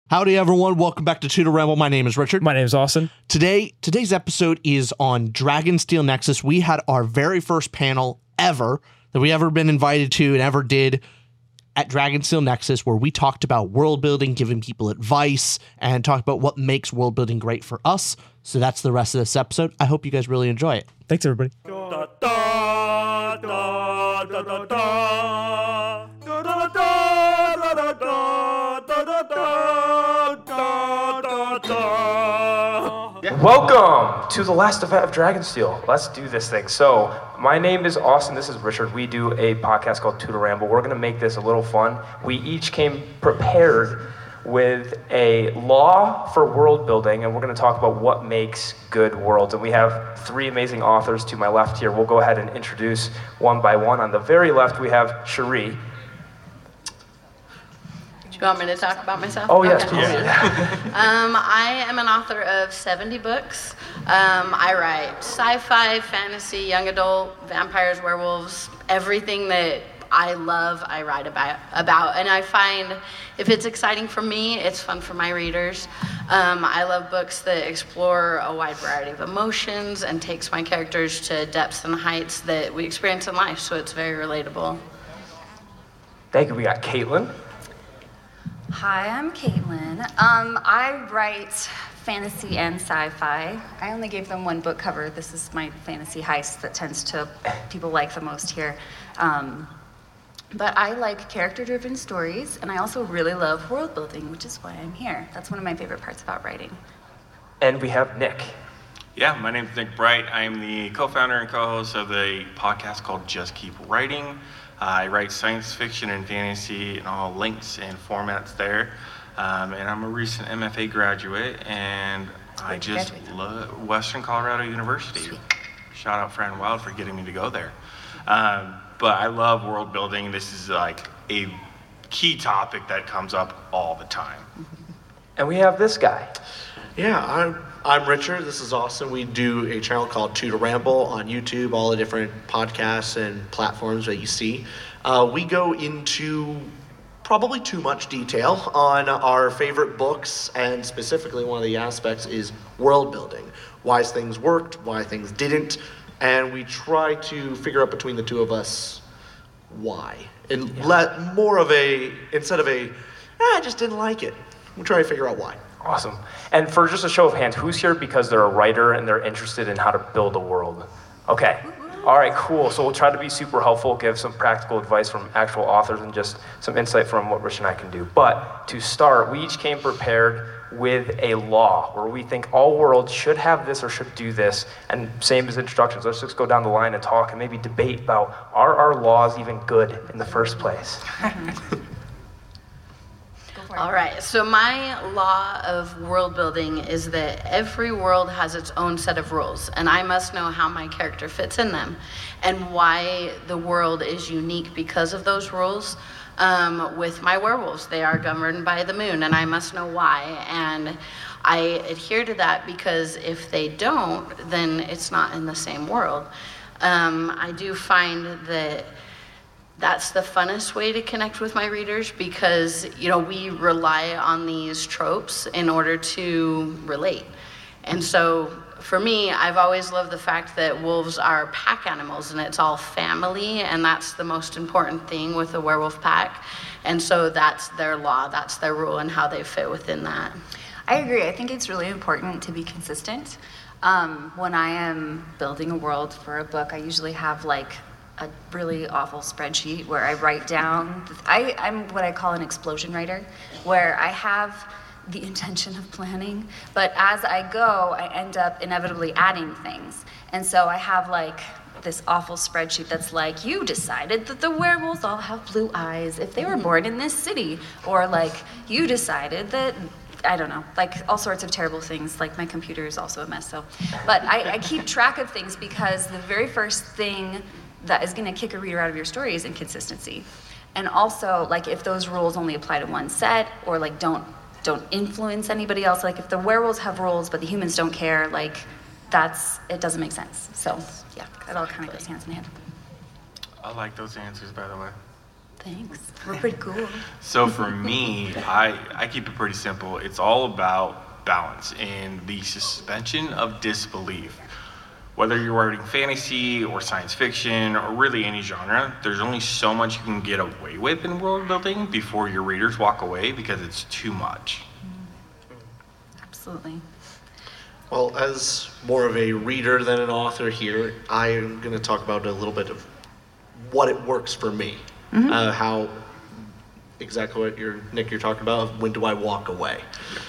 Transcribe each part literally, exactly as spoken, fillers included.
Howdy, everyone. Welcome back to Tutor Ramble. My name is Richard. My name is Austin. Today, today's episode is on Dragonsteel Nexus. We had our very first panel ever that we ever been invited to and ever did at Dragonsteel Nexus, where we talked about world building, giving people advice, and talked about what makes world building great for us. So that's the rest of this episode. I hope you guys really enjoy it. Thanks, everybody. Da, da, da, da, da, da, da. Da, da, da, da, da, da, da, da, da, da, da. Welcome to the last event of Dragonsteel. Let's do this thing. So, my name is Austin. This is Richard. We do a podcast called Tutor Ramble. We're going to make this a little fun. We each came prepared with a law for world building, and we're going to talk about what makes good worlds. And we have three amazing authors to my left here. We'll go ahead and introduce one by one. On the very left, we have Cherie. You want me to talk about myself? Oh, yes, Okay. please. um, I am an author of seventy books. Um, I write sci-fi, fantasy, young adult, vampires, werewolves, everything that I love, I write about. about. And I find if it's exciting for me, it's fun for my readers. Um, I love books that explore a wide variety of emotions and takes my characters to depths and heights that we experience in life, so it's very relatable. Thank you. We got Caitlin. Hi, I'm Caitlin. Um, I write fantasy and sci-fi. I only gave them one book cover. This is my fantasy heist that tends to people like the most here. Um, but I like character-driven stories, and I also really love world building, which is why I'm here. That's one of my favorite parts about writing. And we have Nick. Yeah, my name's Nick Bright. I'm the co-founder and co-host of the podcast called Just Keep Writing. Uh, I write science fiction and fantasy and all links and formats there. Um, and I'm a recent M F A graduate, and I Where'd you just graduate? love Western Colorado University. Sweet. Shout out Fran Wild for getting me to go there. Um, but I love world building. This is like a key topic that comes up all the time. And we have this guy. Yeah, I'm I'm Richard. This is Austin. We do a channel called Tutor Ramble on YouTube, all the different podcasts and platforms that you see. Uh, we go into probably too much detail on our favorite books, and specifically one of the aspects is world building. Why things worked, why things didn't, and we try to figure out between the two of us why. And Yeah. let more of a, instead of a, ah, I just didn't like it, we try to figure out why. Awesome. And for just a show of hands, who's here because they're a writer and they're interested in how to build a world? Okay. All right, cool. So we'll try to be super helpful, give some practical advice from actual authors and just some insight from what Rich and I can do. But to start, we each came prepared with a law where we think all worlds should have this or should do this. And same as introductions, let's just go down the line and talk and maybe debate about, are our laws even good in the first place? All right, so my law of world building is that every world has its own set of rules, and I must know how my character fits in them and why the world is unique because of those rules. Um, with my werewolves, they are governed by the moon, and I must know why. And I adhere to that because if they don't, then it's not in the same world. Um, I do find that that's the funnest way to connect with my readers because, you know, we rely on these tropes in order to relate. And so for me, I've always loved the fact that wolves are pack animals and it's all family, and that's the most important thing with a werewolf pack. And so that's their law, that's their rule, and how they fit within that. I agree. I think it's really important to be consistent. Um, when I am building a world for a book, I usually have like a really awful spreadsheet where I write down, I, I'm what I call an explosion writer, where I have the intention of planning, but as I go, I end up inevitably adding things. And so I have like this awful spreadsheet that's like, you decided that the werewolves all have blue eyes if they were born in this city, or like, you decided that, I don't know, like all sorts of terrible things. Like my computer is also a mess, so. But I, I keep track of things because the very first thing that is gonna kick a reader out of your story is inconsistency. And also, like if those rules only apply to one set, or like don't don't influence anybody else, like if the werewolves have rules but the humans don't care, like that's, it doesn't make sense. So yeah, it all kind of goes hand in hand. I like those answers, by the way. Thanks. We're pretty cool. So for me, I, I keep it pretty simple. It's all about balance and the suspension of disbelief. Whether you're writing fantasy or science fiction or really any genre, there's only so much you can get away with in world building before your readers walk away because it's too much. Absolutely. Well, as more of a reader than an author here, I am going to talk about a little bit of what it works for me. Mm-hmm. Uh, how exactly what you're, Nick, you're talking about. When do I walk away?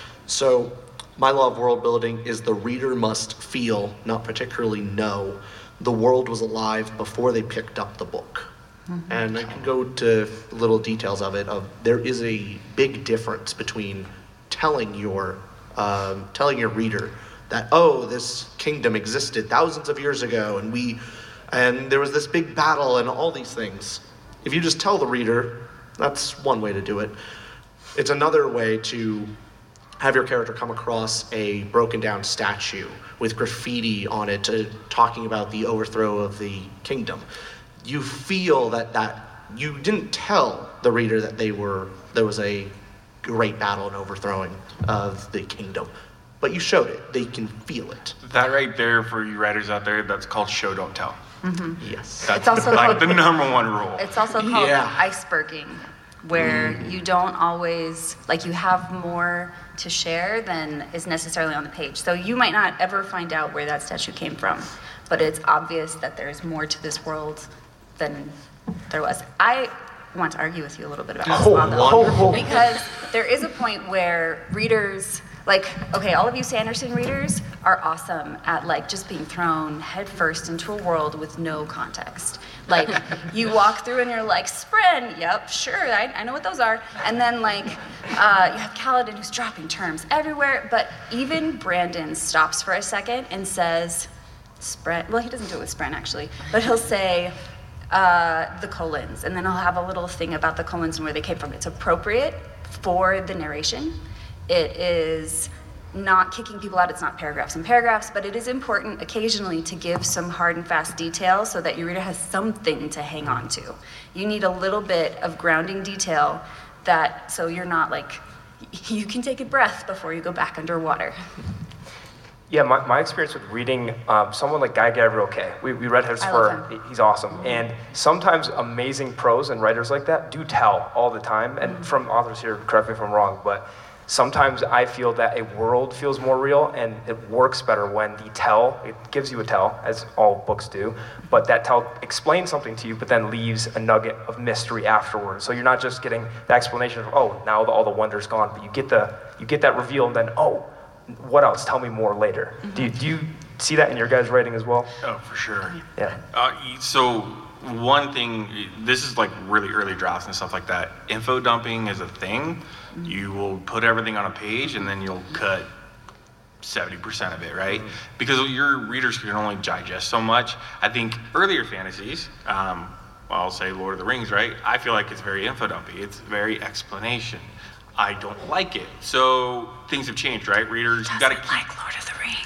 So, my law of world building is the reader must feel, not particularly know, the world was alive before they picked up the book. Mm-hmm. And I can go to little details of it. Of there is a big difference between telling your um, telling your reader that, oh, this kingdom existed thousands of years ago, and we and there was this big battle and all these things. If you just tell the reader, that's one way to do it. It's another way to have your character come across a broken down statue with graffiti on it to, talking about the overthrow of the kingdom. You feel that, that you didn't tell the reader that they were there was a great battle and overthrowing of the kingdom, but you showed it. They can feel it. That right there, for you writers out there, that's called show, don't tell. Mm-hmm. Yes. That's It's also the, like called- the number one rule. It's also called Yeah. iceberging, where mm. you don't always, like you have more to share than is necessarily on the page. So you might not ever find out where that statue came from, but it's obvious that there's more to this world than there was. I want to argue with you a little bit about this Oh, law, though, wonderful. because there is a point where readers, like, okay, all of you Sanderson readers are awesome at like just being thrown headfirst into a world with no context. Like, you walk through and you're like, Spren, yep, sure, I, I know what those are. And then like, uh, you have Kaladin who's dropping terms everywhere, but even Brandon stops for a second and says, Spren, well, he doesn't do it with Spren actually, but he'll say, uh, the colons, and then he'll have a little thing about the colons and where they came from. It's appropriate for the narration. It is not kicking people out, it's not paragraphs and paragraphs, but it is important occasionally to give some hard and fast detail so that your reader has something to hang on to. You need a little bit of grounding detail that, so you're not like, you can take a breath before you go back underwater. Yeah, my, my experience with reading um, someone like Guy Gavriel Kay, we, we read his I for, love him. he's awesome. And sometimes amazing prose and writers like that do tell all the time. And Mm-hmm. from authors here, correct me if I'm wrong, but sometimes I feel that a world feels more real and it works better when the tell, it gives you a tell, as all books do, but that tell explains something to you, but then leaves a nugget of mystery afterwards. So you're not just getting the explanation of, oh, now the, all the wonder's gone, but you get the you get that reveal and then, oh, what else? Tell me more later. Mm-hmm. Do you, do you see that in your guys' writing as well? Oh, for sure. Yeah. Uh, so one thing, this is like really early drafts and stuff like that. Info dumping is a thing. You will put everything on a page and then you'll cut seventy percent of it, right? Mm-hmm. Because your readers can only digest so much. I think earlier fantasies, um, I'll say Lord of the Rings, right? I feel like it's very info dumpy. It's very explanation. I don't like it. So things have changed, right? Readers, you gotta keep... like Lord of the Rings.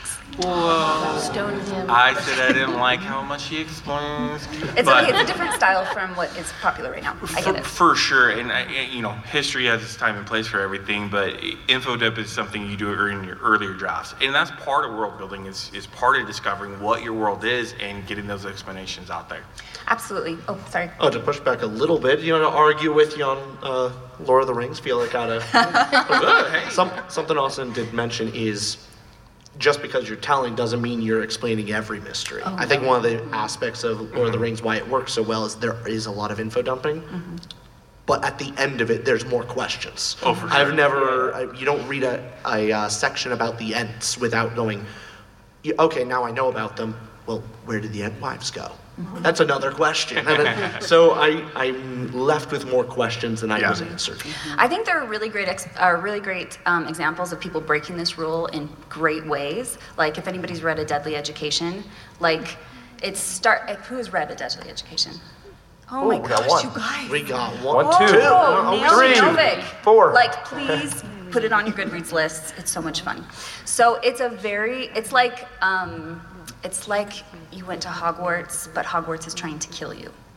Whoa. Stone him. I said I didn't like how much he explains. It's but okay, it's a different style from what is popular right now. I get for, it. for sure, and I, you know, history has its time and place for everything. But info dump is something you do in your earlier drafts, and that's part of world building. Is is part of discovering what your world is and getting those explanations out there. Absolutely. Oh, sorry. Oh, to push back a little bit, you know, to argue with you on uh, Lord of the Rings, feel like I gotta. Hey. Some, something Austin did mention is just because you're telling doesn't mean you're explaining every mystery. Oh, I think no. one of the aspects of Lord of the Rings, why it works so well, is there is a lot of info dumping. Mm-hmm. But at the end of it, there's more questions. Oh, for sure. I've never, I, you don't read a, a uh, section about the Ents without going, "Yeah, okay, now I know about them. Well, where did the Ent wives go? Mm-hmm. That's another question. And then, so I, I'm left with more questions than I Yeah. was answered. I think there are really great, ex- are really great um, examples of people breaking this rule in great ways. Like if anybody's read A Deadly Education, like it's start. Like, who has read A Deadly Education? Oh, Ooh, my we got gosh, one. you guys! We got one, One, two. Oh, Oh, Naomi three, Novik. four. Like, please put it on your Goodreads list. It's so much fun. So it's a very, it's like, um, it's like you went to Hogwarts, but Hogwarts is trying to kill you.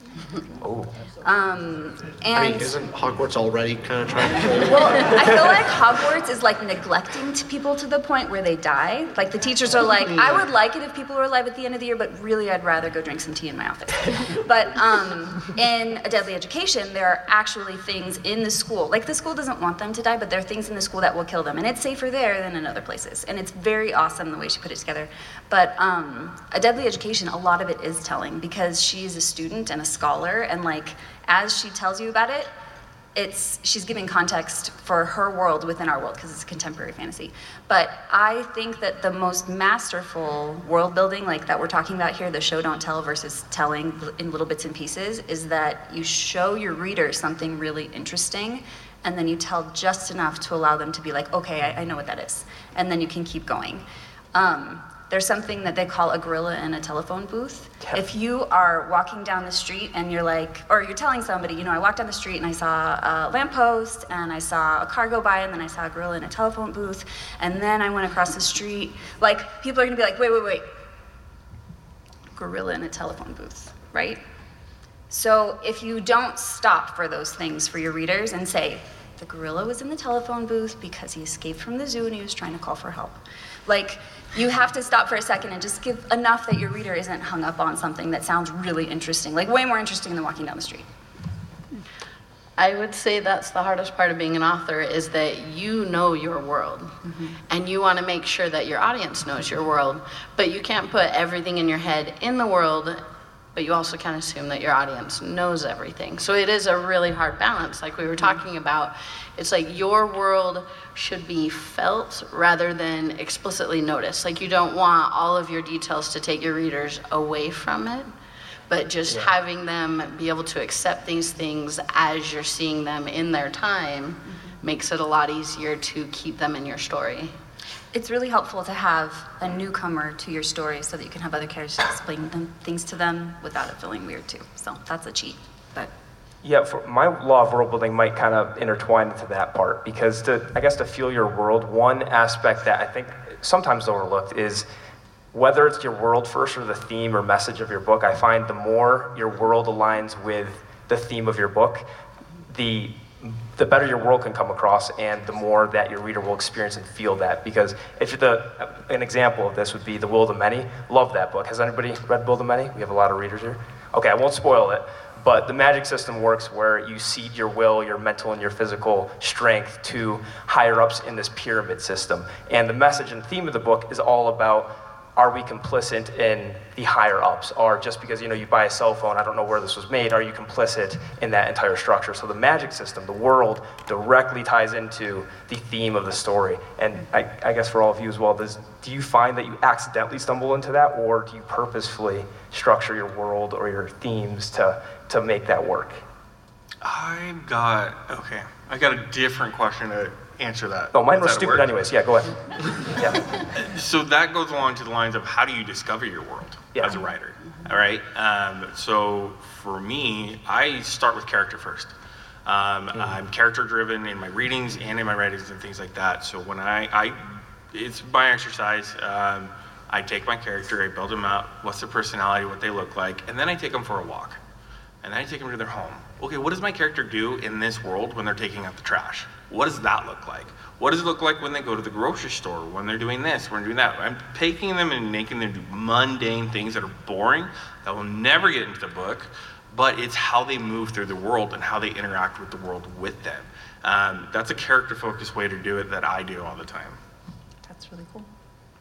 Oh. Um, and I mean, isn't Hogwarts already kind of trying to kill you? well, I feel like Hogwarts is like neglecting to people to the point where they die. Like the teachers are like, I would like it if people were alive at the end of the year, but really I'd rather go drink some tea in my office. But um, in A Deadly Education, there are actually things in the school. Like the school doesn't want them to die, but there are things in the school that will kill them. And it's safer there than in other places. And it's very awesome the way she put it together. But um, A Deadly Education, a lot of it is telling because she's a student and a scholar, and like as she tells you about it, it's she's giving context for her world within our world because it's contemporary fantasy. But I think that the most masterful world building, like that we're talking about here, the show don't tell versus telling in little bits and pieces, is that you show your reader something really interesting, and then you tell just enough to allow them to be like, okay, I, I know what that is, and then you can keep going. Um, There's something that they call a gorilla in a telephone booth. Yeah. If you are walking down the street and you're like, or you're telling somebody, you know, I walked down the street and I saw a lamppost and I saw a car go by and then I saw a gorilla in a telephone booth and then I went across the street. Like, people are gonna be like, wait, wait, wait. Gorilla in a telephone booth, right? So if you don't stop for those things for your readers and say, the gorilla was in the telephone booth because he escaped from the zoo and he was trying to call for help. Like, you have to stop for a second and just give enough that your reader isn't hung up on something that sounds really interesting, like way more interesting than walking down the street. I would say that's the hardest part of being an author, is that you know your world. Mm-hmm. And you want to make sure that your audience knows your world, but you can't put everything in your head in the world, but you also can't assume that your audience knows everything. So it is a really hard balance, like we were talking about. It's like your world should be felt rather than explicitly noticed. Like you don't want all of your details to take your readers away from it, but just yeah. having them be able to accept these things as you're seeing them in their time mm-hmm. makes it a lot easier to keep them in your story. It's really helpful to have a newcomer to your story so that you can have other characters explain them, things to them without it feeling weird too. So that's a cheat, but. Yeah, for my law of world building might kind of intertwine into that part because to, I guess to feel your world, one aspect that I think sometimes overlooked is whether it's your world first or the theme or message of your book. I find the more your world aligns with the theme of your book, the the better your world can come across and the more that your reader will experience and feel that. Because if the an example of this would be The Will of the Many. Love that book. Has anybody read Will of the Many? We have a lot of readers here. Okay, I won't spoil it. But the magic system works where you seed your will, your mental and your physical strength to higher ups in this pyramid system. And the message and theme of the book is all about, are we complicit in the higher ups? Or just because you know you buy a cell phone, I don't know where this was made, are you complicit in that entire structure? So the magic system, the world, directly ties into the theme of the story. And I, I guess for all of you as well, does, do you find that you accidentally stumble into that, or do you purposefully structure your world or your themes to to make that work? I got, okay, I got a different question to answer that. Oh, mine Does was that stupid work? anyways. Yeah, go ahead. Yeah. So that goes along to the lines of how do you discover your world Yeah. as a writer, all right? Um, so for me, I start with character first. Um, Mm-hmm. I'm character driven in my readings and in my writings and things like that. So when I, I it's my exercise. Um, I take my character, I build them out, what's their personality, what they look like, and then I take them for a walk. And then I take them to their home. Okay, what does my character do in this world when they're taking out the trash? What does that look like? What does it look like when they go to the grocery store, when they're doing this, when they're doing that? I'm taking them and making them do mundane things that are boring, that will never get into the book, but it's how they move through the world and how they interact with the world with them. Um, that's a character-focused way to do it that I do all the time. That's really cool.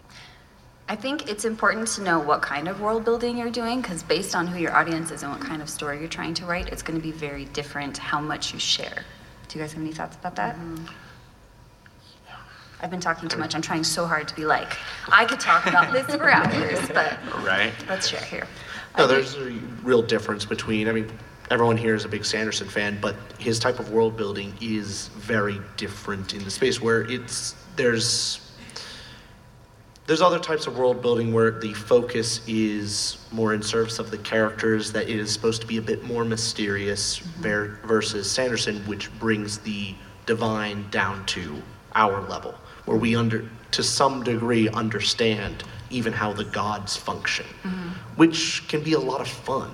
I think it's important to know what kind of world building you're doing, because based on who your audience is and what kind of story you're trying to write, it's going to be very different how much you share. Do you guys have any thoughts about that? Mm-hmm. I've been talking too much. I'm trying so hard to be like, I could talk about this for hours, but right. Let's share here. No, there's a real difference between, I mean, everyone here is a big Sanderson fan, but his type of world building is very different in the space where it's, there's, There's other types of world building where the focus is more in service of the characters, that it is supposed to be a bit more mysterious, ver- versus Sanderson, which brings the divine down to our level, where we under, to some degree, understand even how the gods function, mm-hmm. which can be a lot of fun.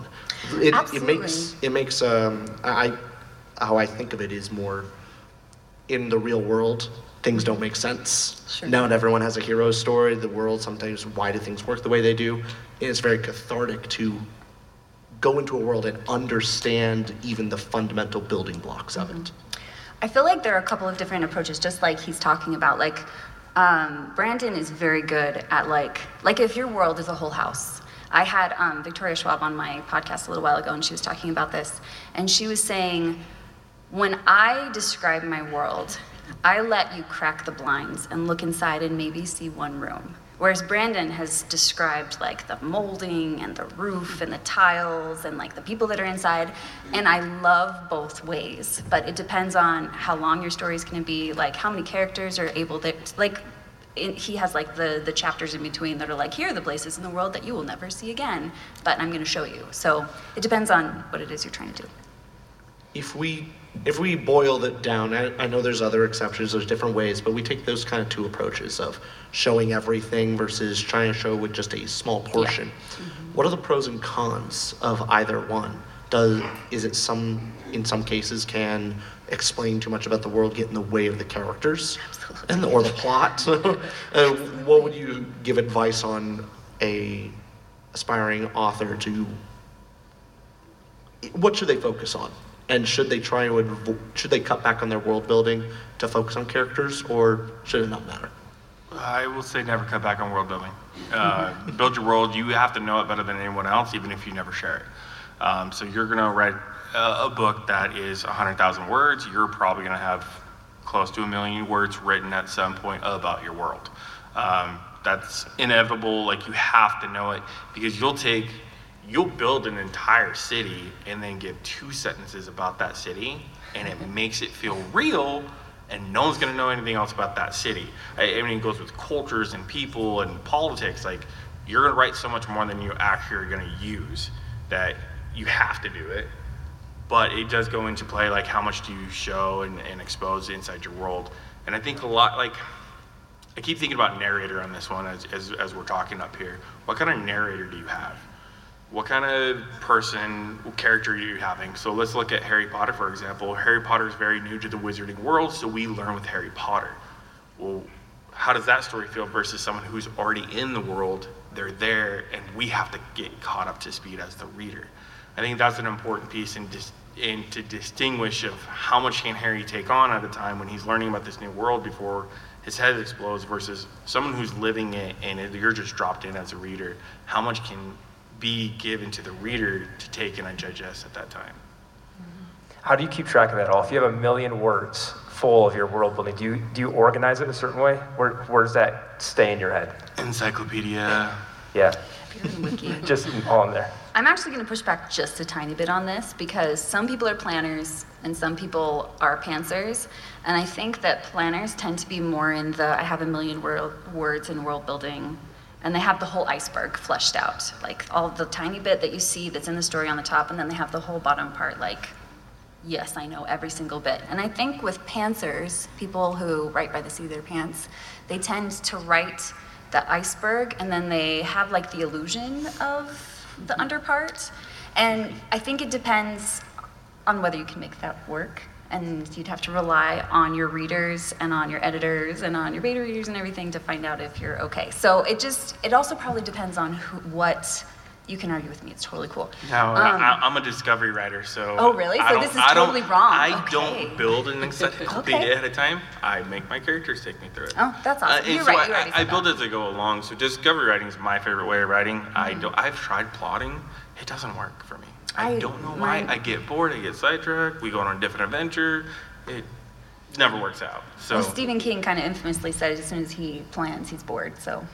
It, it Absolutely. makes it makes um, I how I think of it is more in the real world. Things don't make sense. Sure. Not everyone has a hero story. The world sometimes, why do things work the way they do? And it's very cathartic to go into a world and understand even the fundamental building blocks of it. I feel like there are a couple of different approaches, just like he's talking about. Like, um, Brandon is very good at like, like if your world is a whole house. I had um, Victoria Schwab on my podcast a little while ago, and she was talking about this, and she was saying, when I describe my world, I let you crack the blinds and look inside and maybe see one room. Whereas Brandon has described like the molding and the roof and the tiles and like the people that are inside. And I love both ways, but it depends on how long your story is gonna be, like how many characters are able to, like it, he has like the, the chapters in between that are like, here are the places in the world that you will never see again, but I'm gonna show you. So it depends on what it is you're trying to do. If we if we boil it down, I, I know there's other exceptions, there's different ways, but we take those kind of two approaches of showing everything versus trying to show with just a small portion. Yeah. Mm-hmm. What are the pros and cons of either one? Does is it some in some cases can explain too much about the world, get in the way of the characters and the, or the plot? uh, what would you give advice on a aspiring author to? What should they focus on? And should they try to advo- should they cut back on their world building to focus on characters, or should it not matter? I will say never cut back on world building. Uh, build your world. You have to know it better than anyone else, even if you never share it. Um, so you're gonna write a, a book that is one hundred thousand words. You're probably gonna have close to a million words written at some point about your world. Um, that's inevitable. Like you have to know it because you'll take. You'll build an entire city and then give two sentences about that city, and it makes it feel real, and no one's gonna know anything else about that city. I, I mean, it goes with cultures and people and politics. Like, you're gonna write so much more than you actually are gonna use that you have to do it. But it does go into play, like how much do you show and, and expose inside your world. And I think a lot, like, I keep thinking about narrator on this one as, as, as we're talking up here. What kind of narrator do you have? What kind of person, character are you having? So let's look at Harry Potter, for example. Harry Potter is very new to the wizarding world, so we learn with Harry Potter. Well, how does that story feel versus someone who's already in the world, they're there, and we have to get caught up to speed as the reader? I think that's an important piece in, dis- in to distinguish of how much can Harry take on at a time when he's learning about this new world before his head explodes versus someone who's living it and it, you're just dropped in as a reader. How much can be given to the reader to take and digest at that time? How do you keep track of that all? If you have a million words full of your world building, do you do you organize it a certain way? Where where does that stay in your head? Encyclopedia. Yeah. Wiki. Just all in there. I'm actually going to push back just a tiny bit on this because some people are planners and some people are pantsers. And I think that planners tend to be more in the I have a million word, words in world building, and they have the whole iceberg fleshed out, like all the tiny bit that you see that's in the story on the top, and then they have the whole bottom part like, yes, I know every single bit. And I think with pantsers, people who write by the seat of their pants, they tend to write the iceberg and then they have like the illusion of the under part. And I think it depends on whether you can make that work. And you'd have to rely on your readers and on your editors and on your beta readers and everything to find out if you're okay. So it just, it also probably depends on who, what, you can argue with me, it's totally cool. No, Um, I, I'm a discovery writer, so. Oh, really? I So don't- this is I don't- totally wrong. I Okay. don't build an encyclopedia Okay. at a time. I make my characters take me through it. Oh, that's awesome. and You're so right, you I, already I, I said build that. as I go along. So discovery writing is my favorite way of writing. Mm-hmm. I don't. I've tried plotting. It doesn't work for me. I, I- don't know why. mine- I get bored. I get sidetracked. We go on a different adventure. It never works out. So. Well, Stephen King kind of infamously said as soon as he plans, he's bored, so.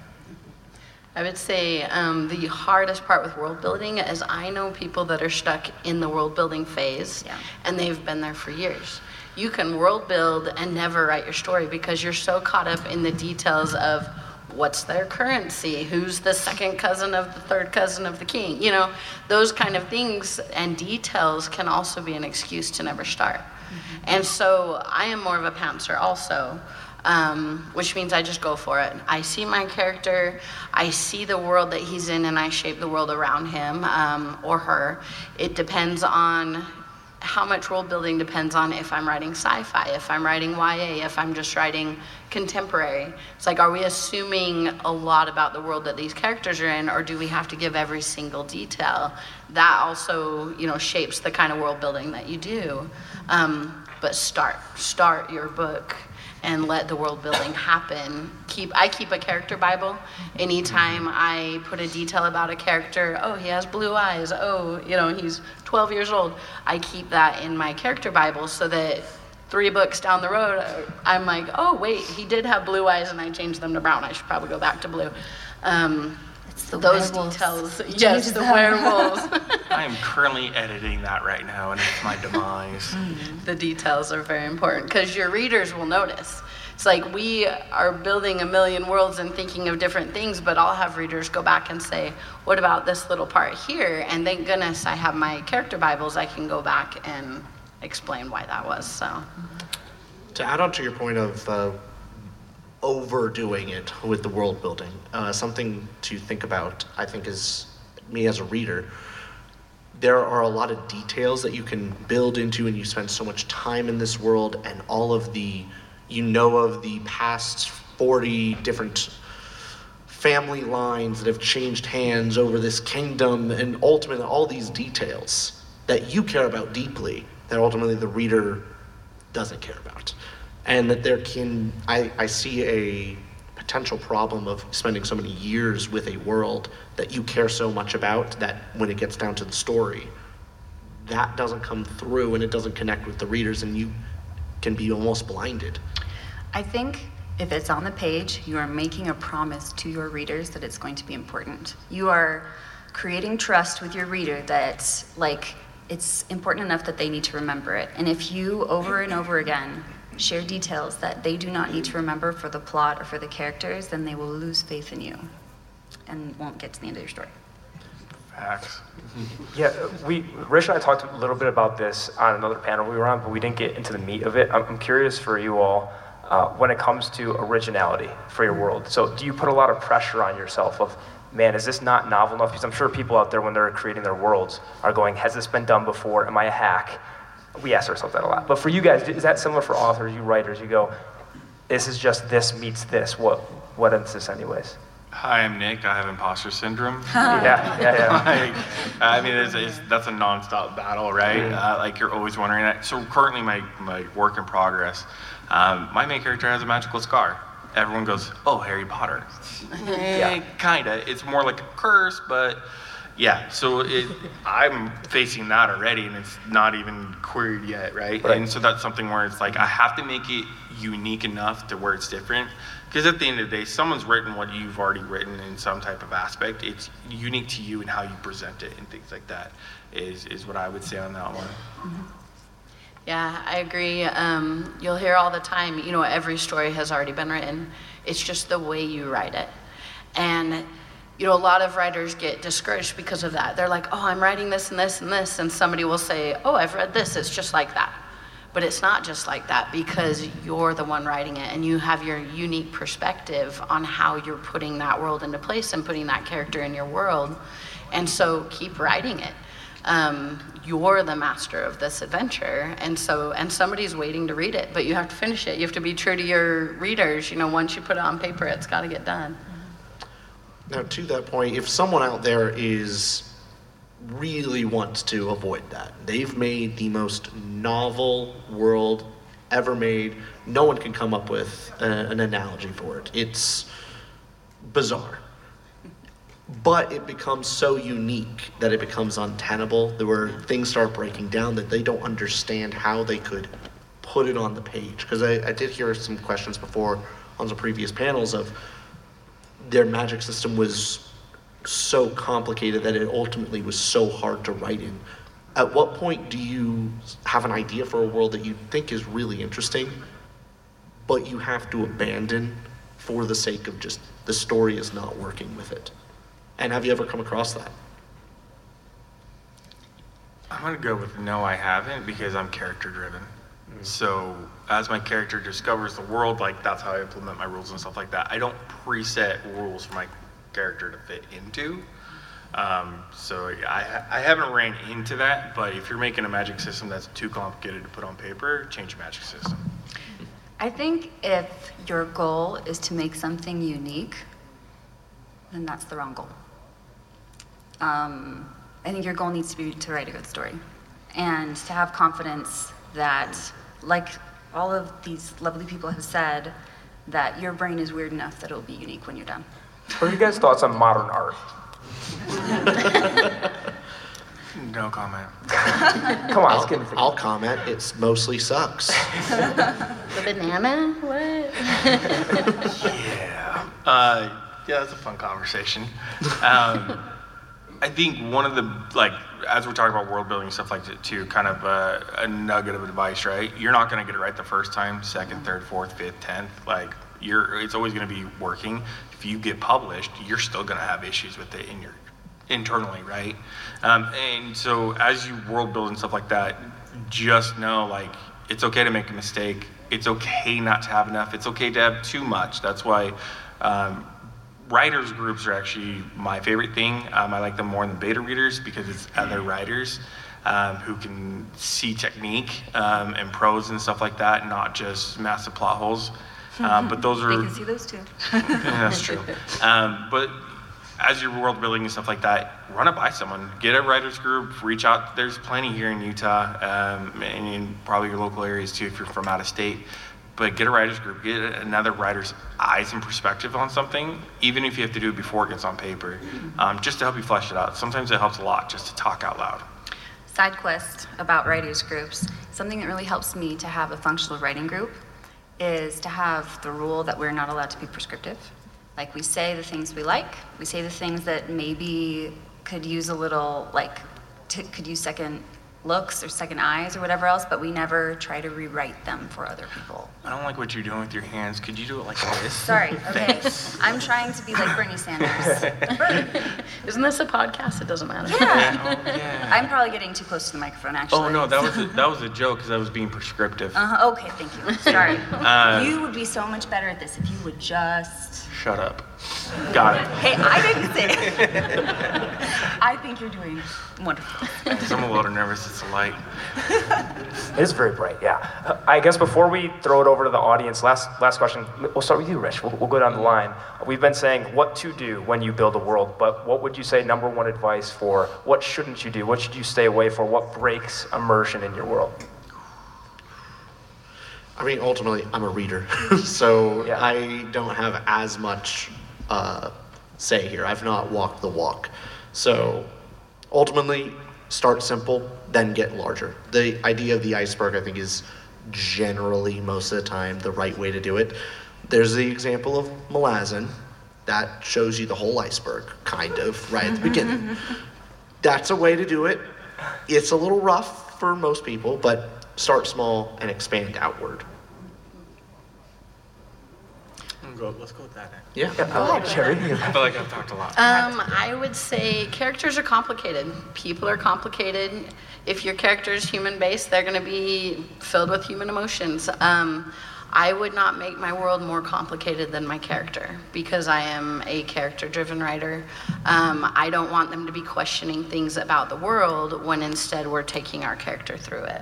I would say um, the hardest part with world building is I know people that are stuck in the world building phase, Yeah. and they've been there for years. You can world build and never write your story because you're so caught up in the details of what's their currency, who's the second cousin of the third cousin of the king. You know, those kind of things and details can also be an excuse to never start. Mm-hmm. And so I am more of a pantser also. um, which means I just go for it. I see my character, I see the world that he's in, and I shape the world around him um, or her. It depends on how much world building depends on if I'm writing sci-fi, if I'm writing Y A, if I'm just writing contemporary. It's like, are we assuming a lot about the world that these characters are in, or do we have to give every single detail? That also, you know, shapes the kind of world building that you do. Um, but start, start your book and let the world building happen. Keep, I keep a character Bible. Anytime I put a detail about a character, oh, he has blue eyes, oh, you know, he's twelve years old, I keep that in my character Bible so that three books down the road, I'm like, oh, wait, he did have blue eyes and I changed them to brown. I should probably go back to blue. Um, It's the those werewolves. details, You yes, changed the them. werewolves. I am currently editing that right now, and it's my demise. The details are very important because your readers will notice. It's like we are building a million worlds and thinking of different things, but I'll have readers go back and say, what about this little part here? And thank goodness I have my character Bibles. I can go back and explain why that was. So, To add on to your point of uh, overdoing it with the world building, uh, something to think about, I think, is me as a reader. There are a lot of details that you can build into, and you spend so much time in this world, and all of the, you know, of the past forty different family lines that have changed hands over this kingdom, and ultimately all these details that you care about deeply, that ultimately the reader doesn't care about. And that there can, I, I see a potential problem of spending so many years with a world that you care so much about that when it gets down to the story, that doesn't come through and it doesn't connect with the readers, and you can be almost blinded. I think if it's on the page, you are making a promise to your readers that it's going to be important. You are creating trust with your reader that, like, it's important enough that they need to remember it. And if you over and over again share details that they do not need to remember for the plot or for the characters, then they will lose faith in you and won't get to the end of your story. Facts. Yeah, we, Rich and I talked a little bit about this on another panel we were on, but we didn't get into the meat of it. I'm, I'm curious for you all, uh, when it comes to originality for your world. So do you put a lot of pressure on yourself of, man, is this not novel enough? Because I'm sure people out there, when they're creating their worlds, are going, has this been done before? Am I a hack? We ask ourselves that a lot. But for you guys, is that similar for authors, you writers? You go, this is just this meets this. What, what is this anyways? Hi, I'm Nick. I have imposter syndrome. Yeah, yeah, yeah. Like, I mean, it's, it's, that's a nonstop battle, right? Uh, like, you're always wondering that. So currently, my, my work in progress, um, my main character has a magical scar. Everyone goes, oh, Harry Potter. Yeah. Kinda. It's more like a curse, but yeah. So it, I'm facing that already, and it's not even queried yet, right? Right. And so that's something where it's like, I have to make it unique enough to where it's different. Because at the end of the day, someone's written what you've already written in some type of aspect. It's unique to you and how you present it and things like that is, is what I would say on that one. Mm-hmm. Yeah, I agree. Um, you'll hear all the time, you know, every story has already been written. It's just the way you write it. And, you know, a lot of writers get discouraged because of that. They're like, oh, I'm writing this and this and this. And somebody will say, oh, I've read this. It's just like that. But it's not just like that because you're the one writing it and you have your unique perspective on how you're putting that world into place and putting that character in your world. And so keep writing it. Um, you're the master of this adventure, and so and somebody's waiting to read it, but you have to finish it. You have to be true to your readers. You know, once you put it on paper, it's got to get done. Now, to that point, if someone out there is really wants to avoid that, they've made the most novel world ever made. No one can come up with a, an analogy for it. It's bizarre. But it becomes so unique that it becomes untenable, where things start breaking down that they don't understand how they could put it on the page. Because I, I did hear some questions before on some previous panels of their magic system was so complicated that it ultimately was so hard to write in. At what point do you have an idea for a world that you think is really interesting, but you have to abandon for the sake of just the story is not working with it? And have you ever come across that? I'm gonna go with no, I haven't, because I'm character driven. So as my character discovers the world, like that's how I implement my rules and stuff like that. I don't preset rules for my character to fit into. Um, so I, I haven't ran into that, but if you're making a magic system that's too complicated to put on paper, change your magic system. I think if your goal is to make something unique, then that's the wrong goal. Um, I think your goal needs to be to write a good story and to have confidence that, like all of these lovely people have said, that your brain is weird enough that it'll be unique when you're done. What are you guys' thoughts on modern art? No comment. Come on, let's get into I'll comment. It's mostly sucks. The banana? What? Yeah. Uh, yeah, that's a fun conversation. Um, I think one of the, like, as we're talking about world building and stuff like that too, kind of uh, a nugget of advice, right? You're not going to get it right the first time, second, third, fourth, fifth, tenth. Like, you're, it's always going to be working. If you get published, you're still going to have issues with it in your internally, right? Um, and so as you world build and stuff like that, just know, like, it's okay to make a mistake. It's okay not to have enough. It's okay to have too much. That's why um, writers groups are actually my favorite thing. Um, I like them more than beta readers because it's other writers um, who can see technique um, and prose and stuff like that, not just massive plot holes. Um, but those are... They can see those too. Yeah, that's true. Um, but as you're world building and stuff like that, run it by someone. Get a writers group, reach out. There's plenty here in Utah um, and in probably your local areas too if you're from out of state. But get a writers group, get another writer's eyes and perspective on something, even if you have to do it before it gets on paper, um, just to help you flesh it out. Sometimes it helps a lot just to talk out loud. Side quest about writers groups. Something that really helps me to have a functional writing group is to have the rule that we're not allowed to be prescriptive. Like, we say the things we like, we say the things that maybe could use a little, like, t- could use second looks or second eyes or whatever else, but we never try to rewrite them for other people. I don't like what you're doing with your hands. Could you do it like this? Sorry, okay. I'm trying to be like Bernie Sanders. Isn't this a podcast? It doesn't matter. Yeah. Oh, yeah. I'm probably getting too close to the microphone, actually. Oh, no, that was a, that was a joke because I was being prescriptive. Uh-huh. Okay, thank you. Sorry. Uh, you would be so much better at this if you would just... Shut up. Got it. Hey, I didn't say it. I think you're doing wonderful. I'm a little nervous. It's a light. It is very bright, yeah. Uh, I guess before we throw it over to the audience, last last question. We'll start with you, Rich. We'll, we'll go down the line. We've been saying what to do when you build a world, but what would you say number one advice for what shouldn't you do? What should you stay away for? What breaks immersion in your world? I mean, ultimately, I'm a reader, so Yeah. I don't have as much uh, say here. I've not walked the walk. So ultimately, start simple, then get larger. The idea of the iceberg, I think, is generally, most of the time, the right way to do it. There's the example of Malazan. That shows you the whole iceberg, kind of, right at the beginning. That's a way to do it. It's a little rough for most people, but start small and expand outward. Go, let's go with that. Yeah. Uh, Jerry? I feel like I've talked a lot. Um, I would say characters are complicated. People are complicated. If your character is human-based, they're going to be filled with human emotions. Um, I would not make my world more complicated than my character because I am a character-driven writer. Um, I don't want them to be questioning things about the world when instead we're taking our character through it.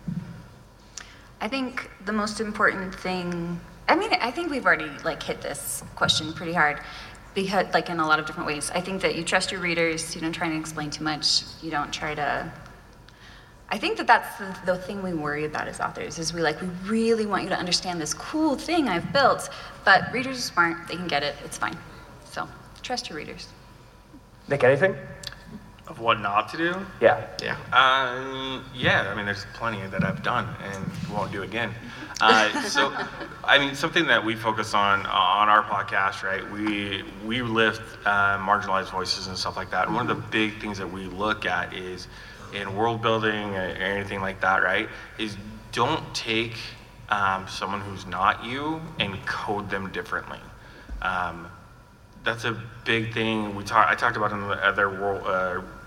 I think the most important thing, I mean, I think we've already like hit this question pretty hard because like in a lot of different ways. I think that you trust your readers, you don't try to explain too much, you don't try to, I think that that's the, the thing we worry about as authors is we like, we really want you to understand this cool thing I've built, but readers are smart, they can get it, it's fine. So trust your readers. Nick, anything? Of what not to do? Yeah. Yeah. Um, yeah, I mean, there's plenty that I've done and won't do again. Uh, so, I mean, something that we focus on on our podcast, right? We we lift uh, marginalized voices and stuff like that. And one of the big things that we look at is in world building or anything like that, right? Is don't take um, someone who's not you and code them differently. Um, that's a big thing we talk. I talked about in the other world. Uh,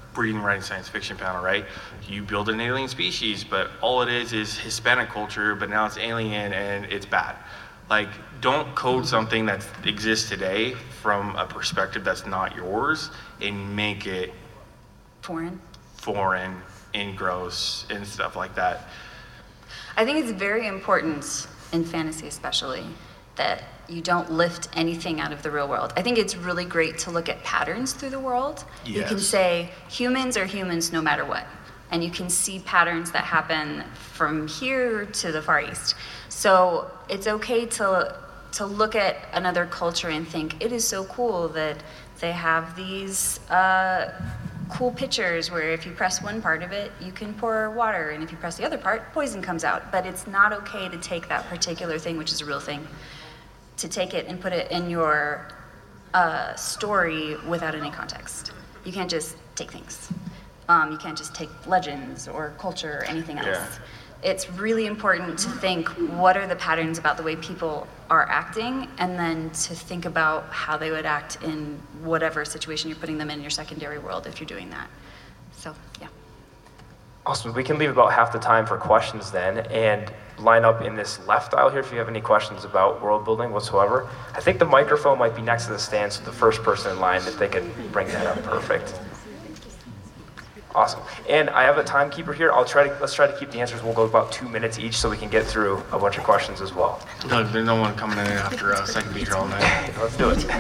reading and writing science fiction panel, right? You build an alien species, but all it is is Hispanic culture, but now it's alien and it's bad. Like, don't code something that exists today from a perspective that's not yours and make it Foreign. foreign and gross and stuff like that. I think it's very important, in fantasy especially, that you don't lift anything out of the real world. I think it's really great to look at patterns through the world. You can Yes. say humans are humans no matter what. And you can see patterns that happen from here to the Far East. So it's okay to to look at another culture and think, it is so cool that they have these uh, cool pictures where if you press one part of it, you can pour water, and if you press the other part, poison comes out. But it's not okay to take that particular thing, which is a real thing, to take it and put it in your uh, story without any context. You can't just take things. Um, you can't just take legends or culture or anything else. Yeah. It's really important to think, what are the patterns about the way people are acting, and then to think about how they would act in whatever situation you're putting them in your secondary world if you're doing that. So, yeah. Awesome. We can leave about half the time for questions then, and line up in this left aisle here if you have any questions about world building whatsoever. I think the microphone might be next to the stand, so the first person in line, if they could bring that up, perfect. Awesome. And I have a timekeeper here. I'll try to let's try to keep the answers. We'll go about two minutes each, so we can get through a bunch of questions as well. No, there's no one coming in after us. I can be here all night. Let's do it.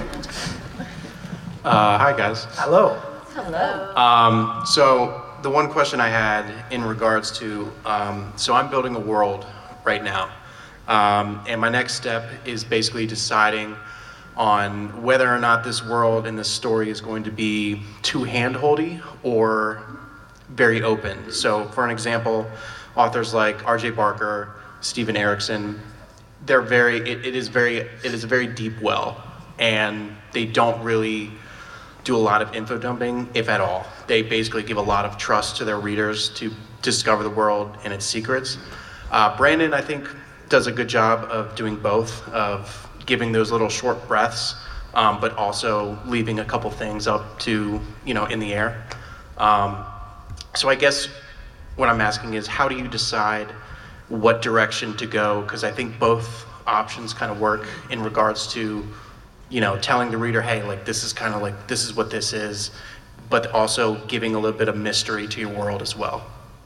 Uh, hi guys. Hello. Hello. Um, so the one question I had in regards to, um, so I'm building a world right now, um, and my next step is basically deciding on whether or not this world and this story is going to be too handholdy or very open. So for an example, authors like R J Barker, Steven Erikson, they're very, it, it is very, it is a very deep well, and they don't really do a lot of info dumping, if at all. They basically give a lot of trust to their readers to discover the world and its secrets. Uh, Brandon, I think, does a good job of doing both, of giving those little short breaths, um, but also leaving a couple things up to, you know, in the air. Um, so I guess what I'm asking is, how do you decide what direction to go? Because I think both options kind of work in regards to, you know, telling the reader, hey, like this is kind of like, this is what this is, but also giving a little bit of mystery to your world as well.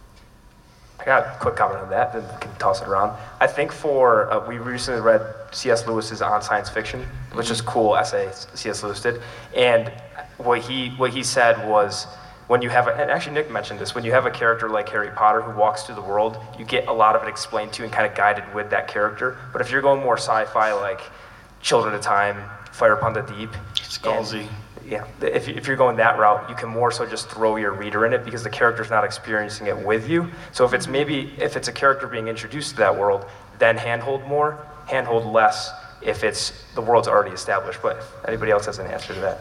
I got a quick comment on that, then we can toss it around. I think for, uh, we recently read C S Lewis's On Science Fiction, which is a cool essay C S Lewis did. And what he what he said was, when you have, a, and actually Nick mentioned this, when you have a character like Harry Potter who walks through the world, you get a lot of it explained to you and kind of guided with that character. But if you're going more sci-fi, like Children of Time, Fire Upon the Deep. Scalzi. Yeah, if, if you're going that route, you can more so just throw your reader in it because the character's not experiencing it with you. So if it's maybe, if it's a character being introduced to that world, then handhold more, handhold less if it's the world's already established. But if anybody else has an answer to that.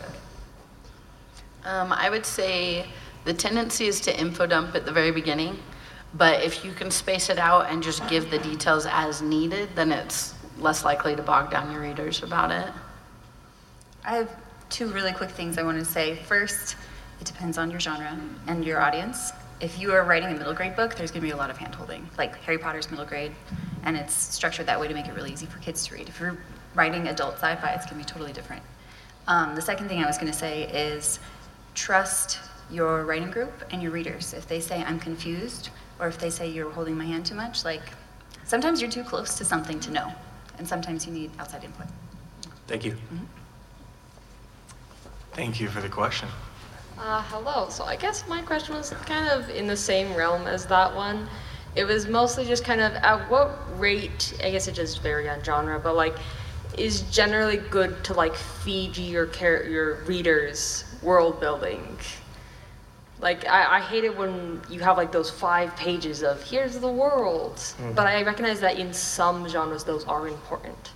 Um, I would say the tendency is to info dump at the very beginning, but if you can space it out and just give the details as needed, then it's less likely to bog down your readers about it. I have two really quick things I want to say. First, it depends on your genre and your audience. If you are writing a middle grade book, there's going to be a lot of hand-holding. Like Harry Potter's middle grade, and it's structured that way to make it really easy for kids to read. If you're writing adult sci-fi, it's going to be totally different. Um, the second thing I was going to say is trust your writing group and your readers. If they say, I'm confused, or if they say you're holding my hand too much, like sometimes you're too close to something to know, and sometimes you need outside input. Thank you. Mm-hmm. Thank you for the question. Uh, hello. So I guess my question was kind of in the same realm as that one. It was mostly just kind of at what rate, I guess it just vary on genre, but like, is generally good to like feed your char- your readers world building. Like I, I hate it when you have like those five pages of here's the world, mm-hmm. but I recognize that in some genres those are important.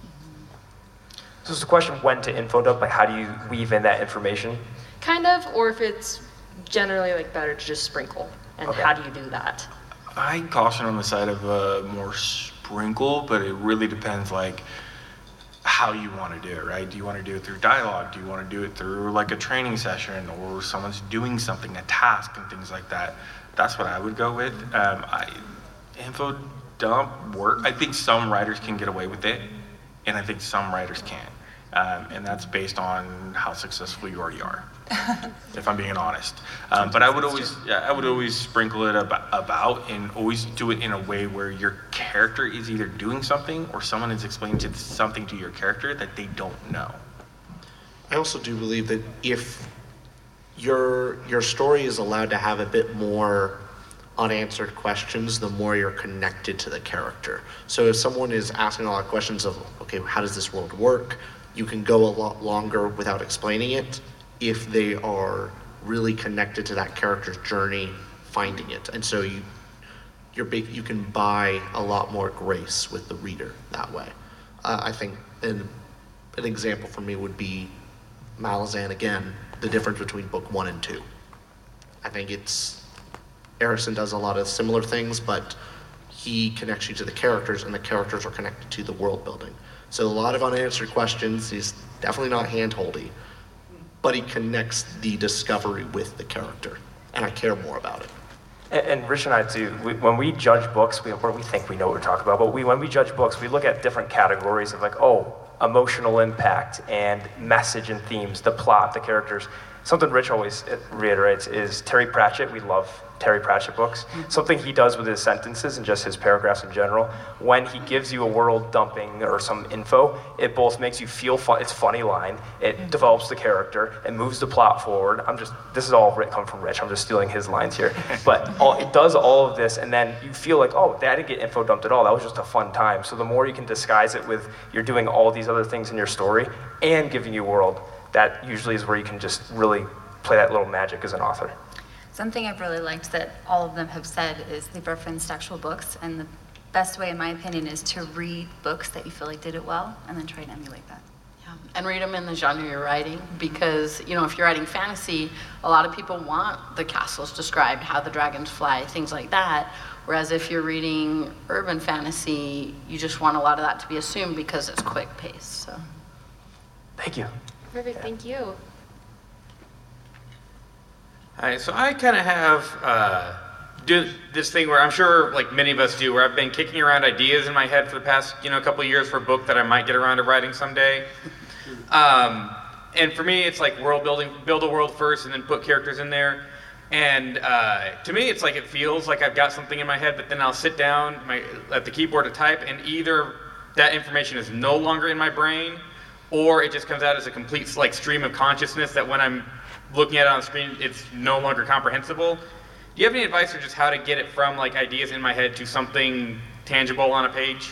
So it's the question when to info dump, like how do you weave in that information? Kind of, or if it's generally like better to just sprinkle, and Okay. how do you do that? I caution on the side of uh, more sprinkle, but it really depends. Like, how you want to do it, right? Do you want to do it through dialogue? Do you want to do it through like a training session or someone's doing something, a task and things like that? That's what I would go with. Um, I, info dump work. I think some writers can get away with it, and I think some writers can't. Um, and that's based on how successful you already are, if I'm being honest. Um, but I would always, yeah, I would always sprinkle it ab- about and always do it in a way where your character is either doing something or someone is explaining to something to your character that they don't know. I also do believe that if your your story is allowed to have a bit more unanswered questions, the more you're connected to the character. So if someone is asking a lot of questions of, okay, how does this world work? You can go a lot longer without explaining it if they are really connected to that character's journey, finding it. And so you you're ba- you can buy a lot more grace with the reader that way. Uh, I think an, an example for me would be Malazan again, the difference between book one and two. I think it's, Arison does a lot of similar things, but he connects you to the characters, and the characters are connected to the world building. So a lot of unanswered questions. He's definitely not hand-holdy, but he connects the discovery with the character, and I care more about it. And, and Rich and I too, we, when we judge books, we, or we think we know what we're talking about, but we, when we judge books, we look at different categories of like, oh, emotional impact and message and themes, the plot, the characters. Something Rich always reiterates is Terry Pratchett. We love Terry Pratchett books. Something he does with his sentences and just his paragraphs in general, when he gives you a world dumping or some info, it both makes you feel fun. It's a funny line. It develops the character. It moves the plot forward. I'm just, this is all come from Rich. I'm just stealing his lines here. But all, it does all of this, and then you feel like, oh, I didn't get info dumped at all. That was just a fun time. So the more you can disguise it with you're doing all these other things in your story and giving you a world, that usually is where you can just really play that little magic as an author. Something I've really liked that all of them have said is they've referenced actual books, and the best way, in my opinion, is to read books that you feel like did it well, and then try and emulate that. Yeah, and read them in the genre you're writing, because, you know, if you're writing fantasy, a lot of people want the castles described, how the dragons fly, things like that. Whereas if you're reading urban fantasy, you just want a lot of that to be assumed because it's quick pace. So. Thank you. Perfect, thank you. Hi, so I kind of have uh, do this thing where I'm sure, like many of us do, where I've been kicking around ideas in my head for the past, you know, couple of years for a book that I might get around to writing someday. Um, and for me, it's like world building, build a world first, and then put characters in there. And uh, to me, it's like it feels like I've got something in my head, but then I'll sit down my, at the keyboard to type, and either that information is no longer in my brain, or it just comes out as a complete like stream of consciousness that when I'm looking at it on the screen, it's no longer comprehensible. Do you have any advice for just how to get it from like ideas in my head to something tangible on a page?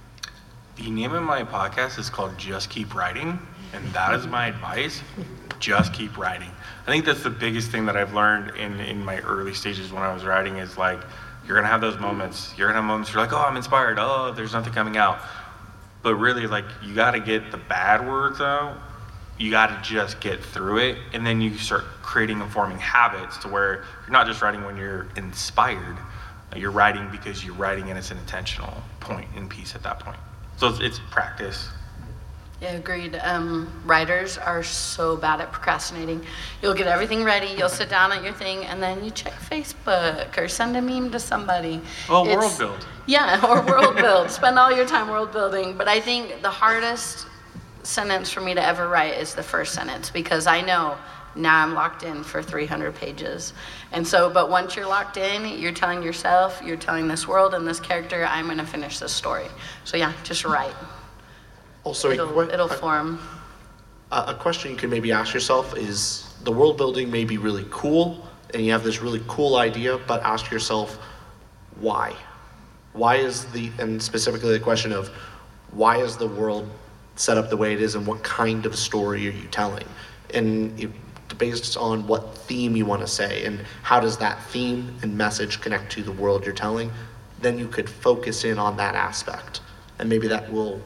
The name of my podcast is called Just Keep Writing, and that is my advice. Just keep writing. I think that's the biggest thing that I've learned in, in my early stages when I was writing is like, you're gonna have those moments. You're gonna have moments where you're like, oh, I'm inspired. Oh, there's nothing coming out. But really, like, you gotta get the bad words out. You gotta just get through it, and then you start creating and forming habits to where you're not just writing when you're inspired. You're writing because you're writing and it's an intentional point and piece at that point. So it's, it's practice. Yeah, agreed. Um, writers are so bad at procrastinating. You'll get everything ready, you'll sit down at your thing, and then you check Facebook or send a meme to somebody. Oh, It's- world build. Yeah, or world build. Spend all your time world building. But I think the hardest sentence for me to ever write is the first sentence, because I know now I'm locked in for three hundred pages. And so, but once you're locked in, you're telling yourself, you're telling this world and this character, I'm gonna finish this story. So yeah, just write. Also, a It'll, que- it'll a- form. A a question you can maybe ask yourself is, the world building may be really cool, and you have this really cool idea, but ask yourself, why? Why is the, and specifically the question of, why is the world set up the way it is, and what kind of story are you telling? And it, based on what theme you want to say, and how does that theme and message connect to the world you're telling, then you could focus in on that aspect. And maybe that will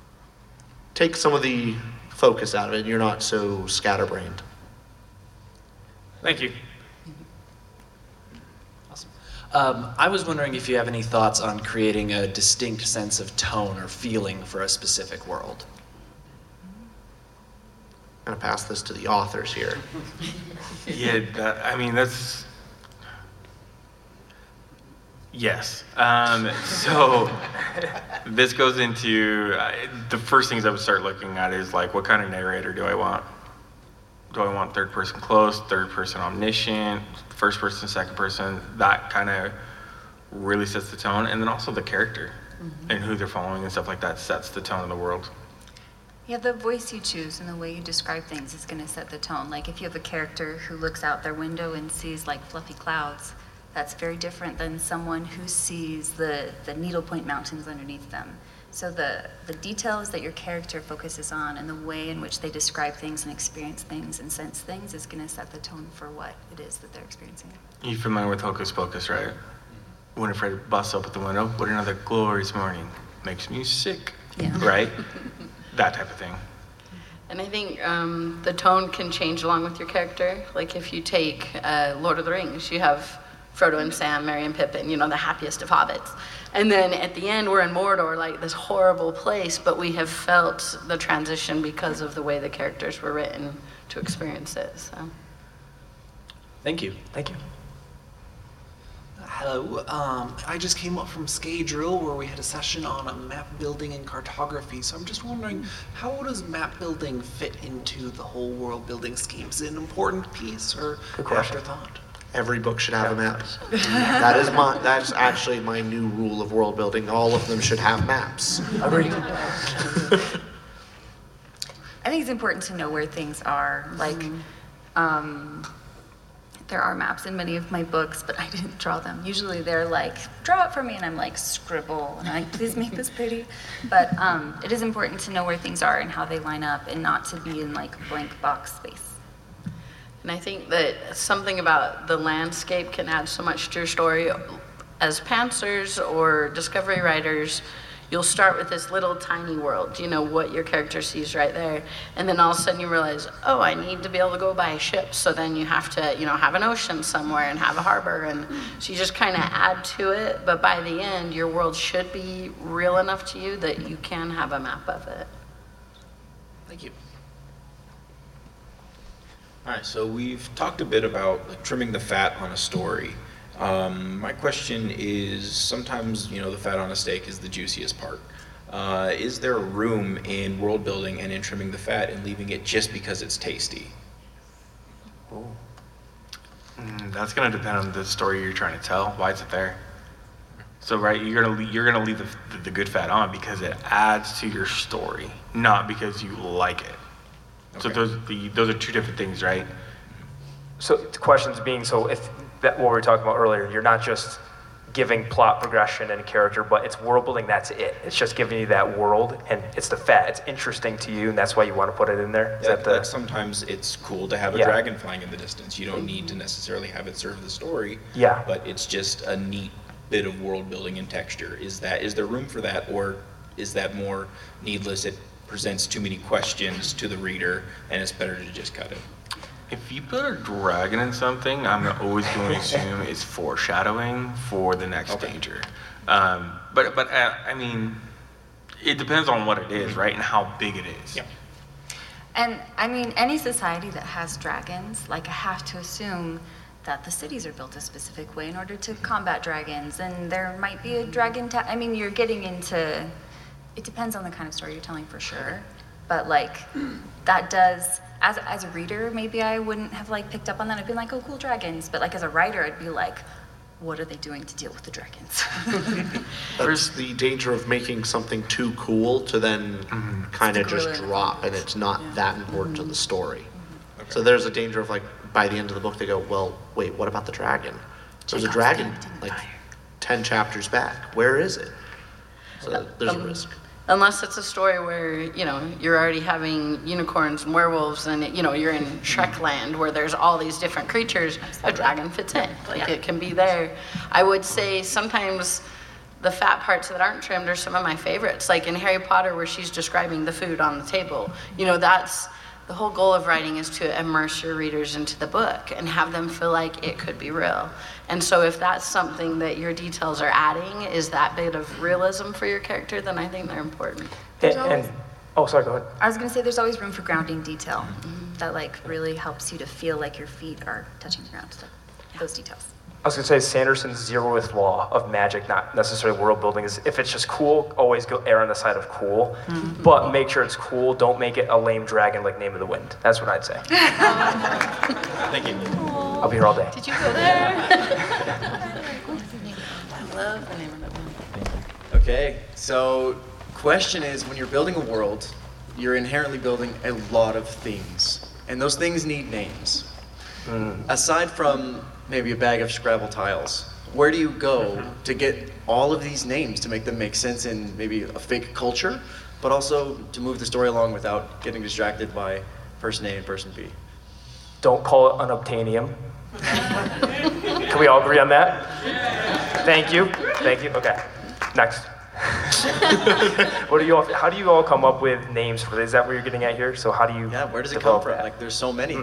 take some of the focus out of it, and you're not so scatterbrained. Thank you. Awesome. Um, I was wondering if you have any thoughts on creating a distinct sense of tone or feeling for a specific world. gonna pass this to the authors here. Yeah, that, I mean, that's, yes. Um, so this goes into, uh, the first things I would start looking at is like, what kind of narrator do I want? Do I want third person close, third person omniscient, first person, second person? That kind of really sets the tone. And then also the character mm-hmm. and who they're following and stuff like that sets the tone of the world. Yeah, the voice you choose and the way you describe things is going to set the tone. Like if you have a character who looks out their window and sees like fluffy clouds, that's very different than someone who sees the, the needlepoint mountains underneath them. So the, the details that your character focuses on and the way in which they describe things and experience things and sense things is going to set the tone for what it is that they're experiencing. You familiar with Hocus Pocus, right? Winifred busts up at the window. What another glorious morning. Makes me sick. Yeah. Right? That type of thing. And I think um, the tone can change along with your character. Like if you take uh, Lord of the Rings, you have Frodo and Sam, Merry and Pippin, you know, the happiest of hobbits. And then at the end, we're in Mordor, like this horrible place, but we have felt the transition because of the way the characters were written to experience it. So. Thank you. Thank you. Hello, um, I just came up from Scadrill where we had a session on map building and cartography, so I'm just wondering, how does map building fit into the whole world building scheme? Is it an important piece or afterthought? Every book should have a map. That is my, that's actually my new rule of world building. All of them should have maps. Agreed. I think it's important to know where things are. Like, um, there are maps in many of my books, but I didn't draw them. Usually they're like, draw it for me, and I'm like, scribble, and I'm like, please make this pretty. But um, it is important to know where things are and how they line up and not to be in like blank box space. And I think that something about the landscape can add so much to your story. As pantsers or discovery writers, you'll start with this little tiny world, you know, what your character sees right there. And then all of a sudden you realize, oh, I need to be able to go buy a ship. So then you have to, you know, have an ocean somewhere and have a harbor. And so you just kind of add to it. But by the end, your world should be real enough to you that you can have a map of it. Thank you. All right, so we've talked a bit about like, trimming the fat on a story. Um, my question is, sometimes, you know, the fat on a steak is the juiciest part. Uh, is there room in world building and in trimming the fat and leaving it just because it's tasty? Oh. Mm, that's gonna depend on the story you're trying to tell. Why is it there? So, right, you're gonna leave, you're gonna leave the, the, the good fat on because it adds to your story, not because you like it. Okay. So those the those are two different things, right? So the questions being, so if that what we were talking about earlier, you're not just giving plot progression and character, but it's world building, that's it. It's just giving you that world, and it's the fat. It's interesting to you, and that's why you want to put it in there? Is Yeah, that the, like sometimes it's cool to have a Yeah. dragon flying in the distance. You don't need to necessarily have it serve the story. Yeah. But it's just a neat bit of world building and texture. Is that is there room for that, or is that more needless? It presents too many questions to the reader, and it's better to just cut it. If you put a dragon in something, I'm always going to assume it's foreshadowing for the next Okay. danger. Um, but but uh, I mean, it depends on what it is, right, and how big it is. Yeah. And I mean, any society that has dragons, like I have to assume that the cities are built a specific way in order to combat dragons, and there might be a dragon ta- I mean, you're getting into, it depends on the kind of story you're telling for sure, but like, that does, as, as a reader, maybe I wouldn't have like picked up on that. I'd be like, oh, cool dragons, but like as a writer, I'd be like, what are they doing to deal with the dragons? There's the danger of making something too cool to then kind of Stick just with it. drop, and it's not Yeah. that important to the story. So there's a danger of like, by the end of the book, they go, well, wait, what about the dragon? There's a Chekhov's dragon gun didn't like fire. ten chapters back. Where is it? So there's a Um, risk. Unless it's a story where, you know, you're already having unicorns and werewolves and, you know, you're in Shrek land where there's all these different creatures, a dragon fits in. Like, it can be there. I would say sometimes the fat parts that aren't trimmed are some of my favorites. Like in Harry Potter where she's describing the food on the table. You know, that's, the whole goal of writing is to immerse your readers into the book and have them feel like it could be real. And so if that's something that your details are adding, is that bit of realism for your character, then I think they're important. and, and Oh, sorry, go ahead. I was gonna say there's always room for grounding detail that like really helps you to feel like your feet are touching the ground. So those details. I was gonna say Sanderson's zeroth law of magic, not necessarily world building, is if it's just cool, always go err on the side of cool, Mhm. but make sure it's cool. Don't make it a lame dragon like Name of the Wind. That's what I'd say. Thank you. I'll be here all day. Did you go there? I love the name of the wind. Okay, so question is, when you're building a world, you're inherently building a lot of things, and those things need names. Aside from maybe a bag of Scrabble tiles, where do you go to get all of these names to make them make sense in maybe a fake culture, but also to move the story along without getting distracted by person A and person B? Don't call it unobtainium. Can we all agree on that? Thank you. Thank you. Okay. Next. What do you all? How do you all come up with names for this? Is that what you're getting at here? So how do you? Yeah, where does it come develop from? that? Like, there's so many.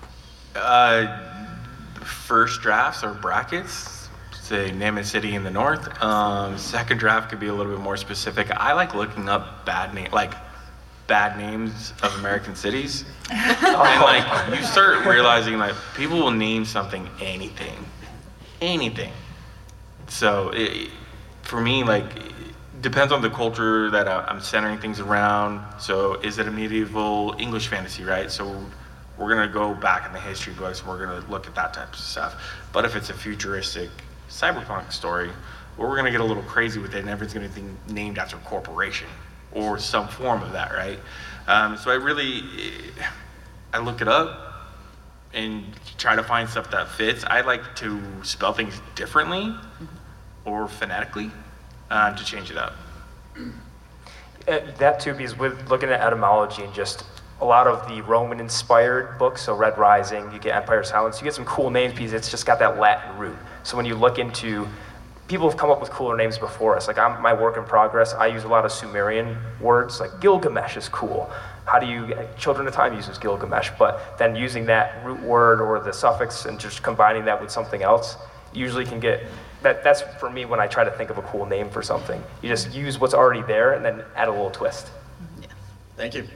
Uh, first drafts or brackets, say name a city in the north. Um, second draft could be a little bit more specific. I like looking up bad name, like bad names of American cities, and like you start realizing like people will name something anything, anything. So it, for me, like. Depends on the culture that I- I'm centering things around. So is it a medieval English fantasy, right? So we're gonna go back in the history books and we're gonna look at that type of stuff. But if it's a futuristic cyberpunk story, well, we're gonna get a little crazy with it and everything's gonna be named after a corporation or some form of that, right? Um, so I really, I look it up and try to find stuff that fits. I like to spell things differently or phonetically. Uh, to change it up. Uh, that too, because with looking at etymology and just a lot of the Roman-inspired books, so Red Rising, you get Empire of Silence, you get some cool names because it's just got that Latin root. So when you look into, people have come up with cooler names before us. Like I'm, my work in progress, I use a lot of Sumerian words, like Gilgamesh is cool. How do you, Children of Time uses Gilgamesh, but then using that root word or the suffix and just combining that with something else, usually can get, that, that's for me when I try to think of a cool name for something. You just use what's already there and then add a little twist. Thank you.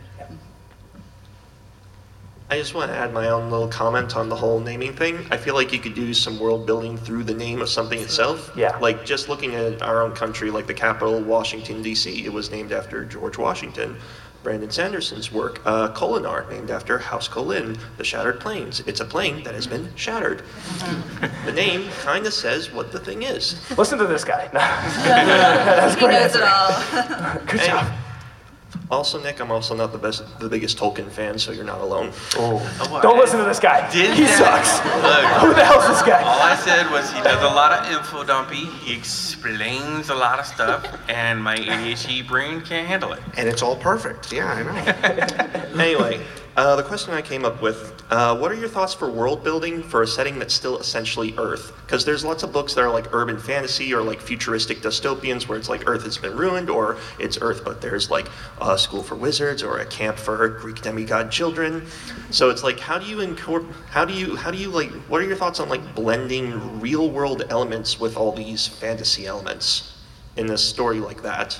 I just want to add my own little comment on the whole naming thing. I feel like you could do some world building through the name of something itself. Yeah. Like just looking at our own country, like the capital, Washington, D C, it was named after George Washington. Brandon Sanderson's work, uh, Kholinar, named after House Kholin, the Shattered Plains. It's a plane that has been shattered. The name kind of says what the thing is. Listen to this guy. That's He great. knows it all. Good Hey, job. Also, Nick, I'm also not the best, the biggest Tolkien fan, so you're not alone. Oh. Don't listen to this guy. Did he that- sucks. Look, Who the hell's this guy? all I said was he does a lot of info dumpy, he explains a lot of stuff, and my A D H D brain can't handle it. And it's all perfect. Yeah, I know. Anyway, uh, the question I came up with, uh, what are your thoughts for world building for a setting that's still essentially Earth? Because there's lots of books that are like urban fantasy or like futuristic dystopians where it's like Earth has been ruined or it's Earth, but there's like a school for wizards or a camp for Greek demigod children. So it's like, how do you incorporate, how do you, how do you like, what are your thoughts on like blending real world elements with all these fantasy elements in a story like that?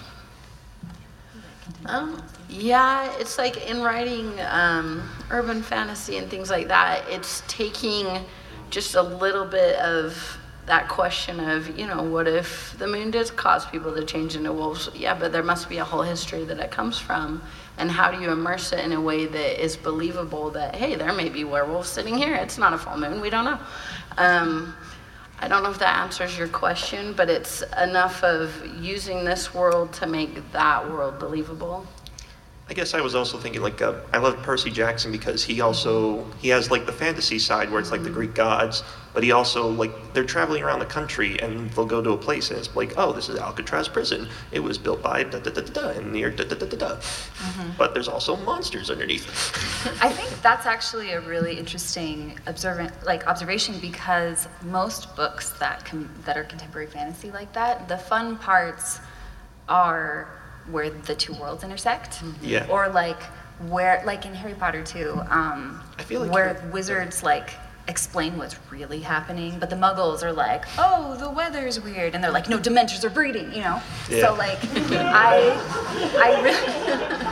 Um, yeah, it's like in writing um, urban fantasy and things like that, it's taking just a little bit of that question of, you know, what if the moon does cause people to change into wolves? Yeah, but there must be a whole history that it comes from. And how do you immerse it in a way that is believable that, hey, there may be werewolves sitting here. It's not a full moon. We don't know. Um, I don't know if that answers your question, but it's enough of using this world to make that world believable. I guess I was also thinking like uh, I love Percy Jackson because he also he has like the fantasy side where it's like the Greek gods, but he also like they're traveling around the country and they'll go to a place and it's like, oh, this is Alcatraz prison. It was built by da da da da da and near da da da da da. Mhm. But there's also monsters underneath. I think that's actually a really interesting observant, like observation, because most books that can, that are contemporary fantasy like that, the fun parts are where the two worlds intersect. Yeah. Or like where, like in Harry Potter too, um, I feel like where Harry- wizards like explain what's really happening, but the Muggles are like, oh, the weather's weird, and they're like, no, Dementors are breeding, you know. Yeah. So like, I, I really,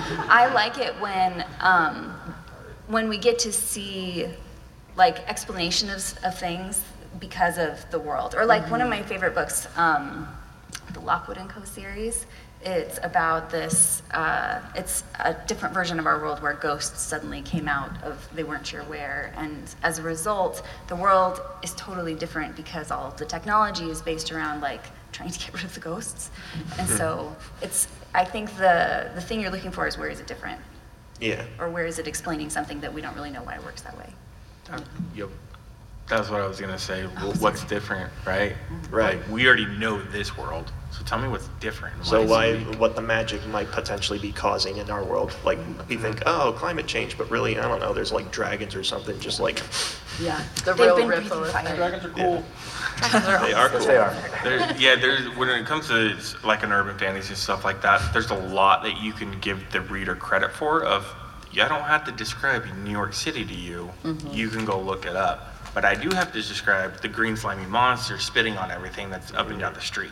I like it when um, when we get to see like explanation of, of things because of the world. Or like mm-hmm. one of my favorite books, um, the Lockwood and Co. series. It's about this, uh, it's a different version of our world where ghosts suddenly came out of, they weren't sure where. And as a result, the world is totally different because all of the technology is based around like trying to get rid of the ghosts. And so it's, I think the, the thing you're looking for is where is it different? Yeah. Or where is it explaining something that we don't really know why it works that way? Yep. That's what I was gonna say. Oh, What's different, right? Right. Like, we already know this world, so tell me what's different. and So it's why, unique. what the magic might potentially be causing in our world? Like, we think, oh, climate change, but really, I don't know, there's like dragons or something, just like, Yeah, the They've real been ripple breathing fire. effect. Dragons are cool. they are cool. Yes, they are. There, yeah, there's when it comes to like an urban fantasy and stuff like that, there's a lot that you can give the reader credit for. Of, yeah, I don't have to describe New York City to you. Mhm. You can go look it up. But I do have to describe the green slimy monster spitting on everything that's up and down the street.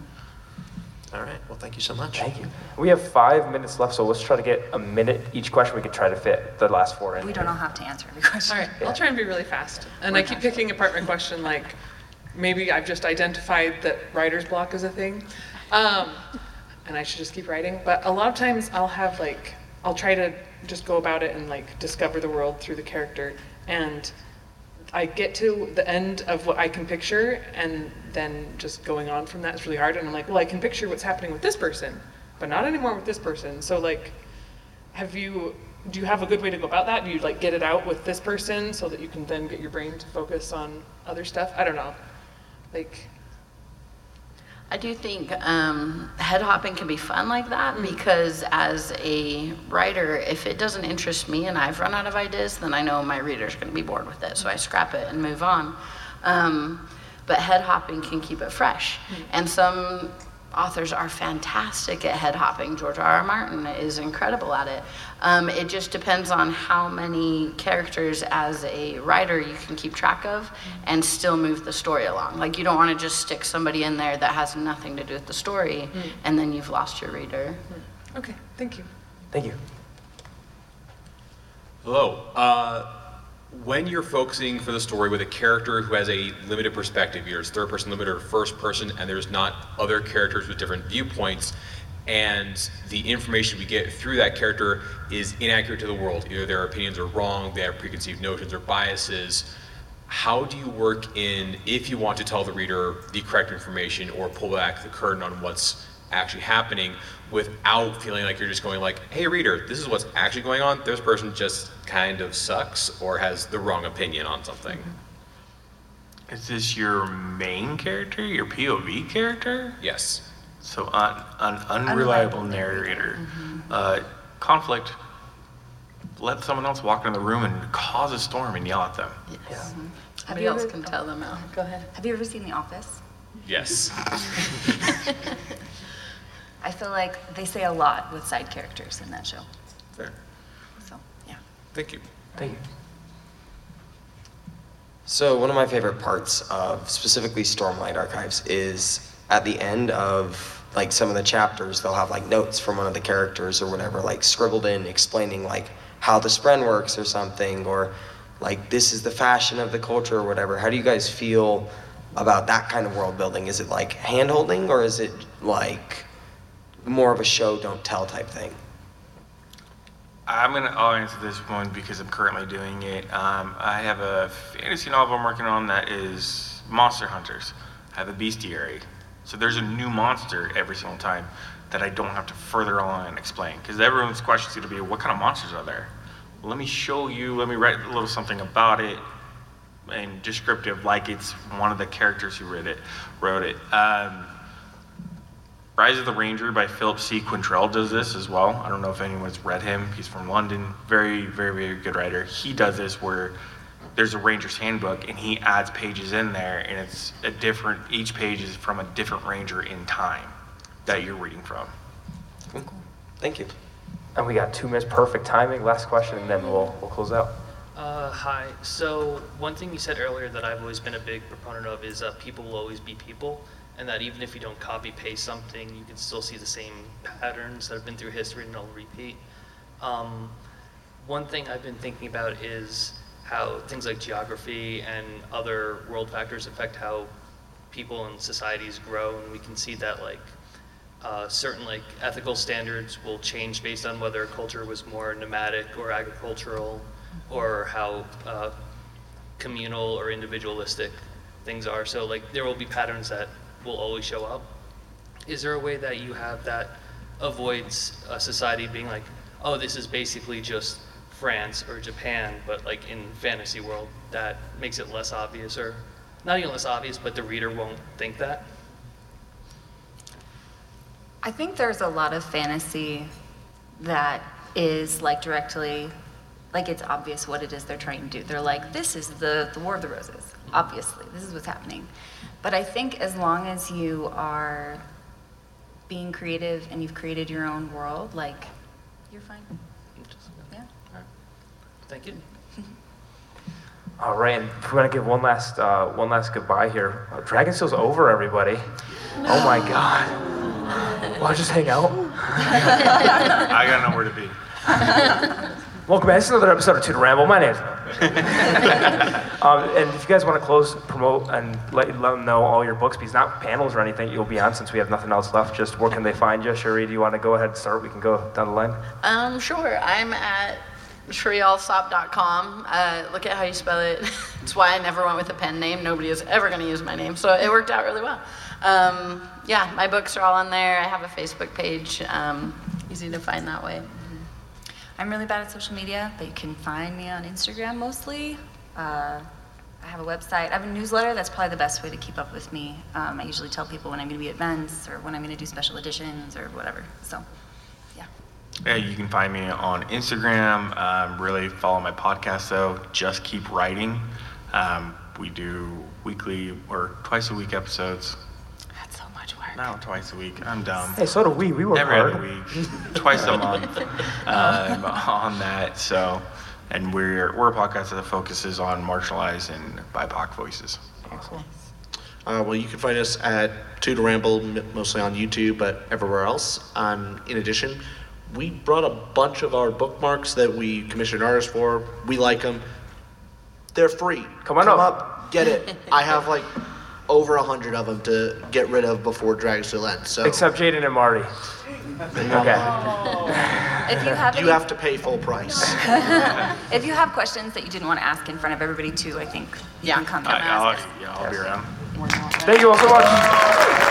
All right, well, thank you so much. Thank you. We have five minutes left, so let's try to get a minute each question. We could try to fit the last four in. We don't all have to answer every question. All right, I'll try and be really fast. And I keep picking apart my question like maybe I've just identified that writer's block is a thing. Um, and I should just keep writing. But a lot of times I'll have like, I'll try to just go about it and like discover the world through the character. And I get to the end of what I can picture, and then just going on from that is really hard. And I'm like, well, I can picture what's happening with this person, but not anymore with this person. So like, have you, do you have a good way to go about that? Do you like get it out with this person so that you can then get your brain to focus on other stuff? I don't know. Like, I do think um, head hopping can be fun like that because as a writer, if it doesn't interest me and I've run out of ideas, then I know my reader's going to be bored with it, so I scrap it and move on. Um, but head hopping can keep it fresh. And some authors are fantastic at head hopping. George R. R. Martin is incredible at it. Um, it just depends on how many characters as a writer you can keep track of and still move the story along. Like you don't want to just stick somebody in there that has nothing to do with the story Mm. and then you've lost your reader. okay, thank you. Thank you. Hello. Uh, when you're focusing for the story with a character who has a limited perspective, either it's third person limited or first person, and there's not other characters with different viewpoints, and the information we get through that character is inaccurate to the world, either their opinions are wrong, they have preconceived notions or biases, how do you work in, if you want to tell the reader the correct information or pull back the curtain on what's actually happening without feeling like you're just going like, hey reader, this is what's actually going on, this person just kind of sucks or has the wrong opinion on something. Is this your main character, your P O V character? Yes. So un, an unreliable narrator. Uh, conflict. Let someone else walk in the room and cause a storm and yell at them. Yes. Have Somebody you else ever- can tell them out. Go ahead. Have you ever seen The Office? Yes. I feel like they say a lot with side characters in that show. Fair. So, yeah. Thank you. Thank you. So one of my favorite parts of specifically Stormlight Archives is at the end of like some of the chapters, they'll have like notes from one of the characters or whatever, like scribbled in explaining like how the spren works or something, or like this is the fashion of the culture or whatever. How do you guys feel about that kind of world building? Is it like hand holding or is it like more of a show don't tell type thing? I'm gonna I'll answer this one because I'm currently doing it. Um, I have a fantasy novel I'm working on that is Monster Hunters. I have a bestiary. So there's a new monster every single time that I don't have to further on and explain. Because everyone's question is gonna be, what kind of monsters are there? Well, let me show you, let me write a little something about it and descriptive like it's one of the characters who wrote it. Wrote it. Um, Rise of the Ranger by Philip C. Quintrell does this as well. I don't know if anyone's read him. He's from London. Very, very, very good writer. He does this where there's a Ranger's Handbook and he adds pages in there and it's a different, each page is from a different Ranger in time that you're reading from. Cool. Thank you. And we got two minutes, perfect timing. Last question, and then we'll, we'll close out. Uh, hi. So one thing you said earlier that I've always been a big proponent of is uh, people will always be people, and that even if you don't copy paste something, you can still see the same patterns that have been through history and they'll repeat. Um, one thing I've been thinking about is how things like geography and other world factors affect how people and societies grow, and we can see that like uh, certain like ethical standards will change based on whether a culture was more nomadic or agricultural, or how uh, communal or individualistic things are. So like there will be patterns that will always show up. Is there a way that you have that avoids a society being like, oh, this is basically just France or Japan, but like in fantasy world, that makes it less obvious, or not even less obvious, but the reader won't think that? I think there's a lot of fantasy that is like directly, like it's obvious what it is they're trying to do. They're like, this is the, the War of the Roses, obviously, this is what's happening. But I think as long as you are being creative and you've created your own world, like, you're fine. Yeah. Thank you. All right, and if we want to give one last, uh, one last goodbye here. Uh, Dragonsteel's over, everybody. Oh my God. Well, just hang out. I gotta know where to be. Welcome back. This is another episode of Two to Ramble. My name's um, and if you guys want to close, promote, and let, let them know all your books, because not panels or anything you'll be on since we have nothing else left, just where can they find you? Sherry, do you want to go ahead and start? We can go down the line. Um, sure. I'm at shri alsop dot com. Uh, look at how you spell it. It's why I never went with a pen name. Nobody is ever going to use my name, so it worked out really well. Um, yeah, my books are all on there. I have a Facebook page. Um, easy to find that way. I'm really bad at social media, but you can find me on Instagram mostly. Uh, I have a website. I have a newsletter. That's probably the best way to keep up with me. Um, I usually tell people when I'm going to be at events or when I'm going to do special editions or whatever. So, yeah. Yeah, you can find me on Instagram. Um, really follow my podcast though. Just Keep Writing. Um, we do weekly or twice a week episodes. That's so much work. No, twice a week. I'm dumb. Hey, so do we. We work Every hard. other week, twice a month um, on that. So, and we're we're a podcast that focuses on marginalized and B I P O C voices. Excellent. Uh, well, you can find us at Two to Ramble, m- mostly on YouTube, but everywhere else. Um, in addition, we brought a bunch of our bookmarks that we commissioned artists for. We like them. They're free. Come on Come up. up, get it. I have like over a hundred of them to get rid of before Dragonsteel ends. So Except Jaden and Marty. Okay. If you have you any, have to pay full price. if you have questions that you didn't want to ask in front of everybody too, I think you Yeah. can come I, and I'll, ask. yeah, I'll be around. Thank you all so much.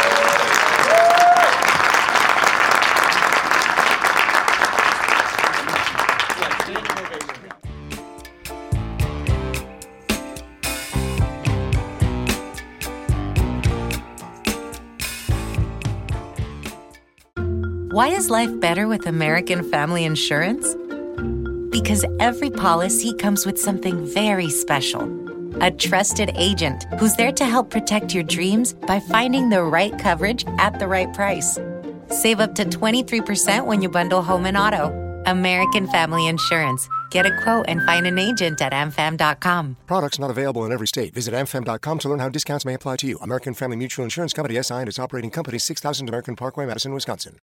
Why is life better with American Family Insurance? Because every policy comes with something very special. A trusted agent who's there to help protect your dreams by finding the right coverage at the right price. Save up to twenty-three percent when you bundle home and auto. American Family Insurance. Get a quote and find an agent at a m fam dot com. Products not available in every state. Visit a m fam dot com to learn how discounts may apply to you. American Family Mutual Insurance Company, S I and its operating company, six thousand American Parkway, Madison, Wisconsin.